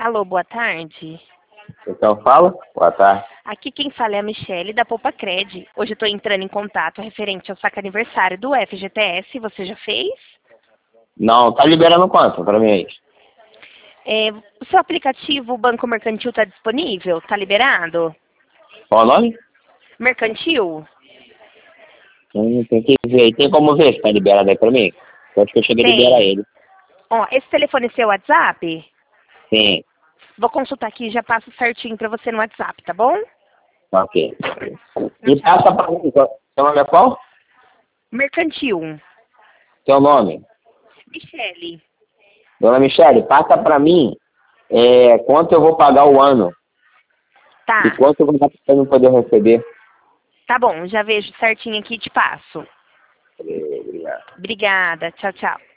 Alô, boa tarde. Então fala, boa tarde. Aqui quem fala é a Michele da Poupa Cred. Hoje eu estou entrando em contato referente ao saque aniversário do FGTS. Você já fez? Não, tá liberando quanto pra mim aí? O seu aplicativo o Banco Mercantil está disponível? Está liberado? Qual o nome? Mercantil? Tem que ver. Tem como ver se tá liberado aí pra mim? Eu acho que eu cheguei a liberar Tem. ele. Ó, esse telefone é seu WhatsApp? Sim, Vou consultar aqui e já passo certinho para você no WhatsApp, tá bom? ok. E passa pra mim, seu nome é qual? Mercantil. Seu nome? Michele. Dona Michele, passa pra mim quanto eu vou pagar o ano e Tá. quanto eu vou dar pra eu não poder receber. Tá bom, já vejo certinho aqui e te passo. Obrigado. Obrigada. Tchau, tchau.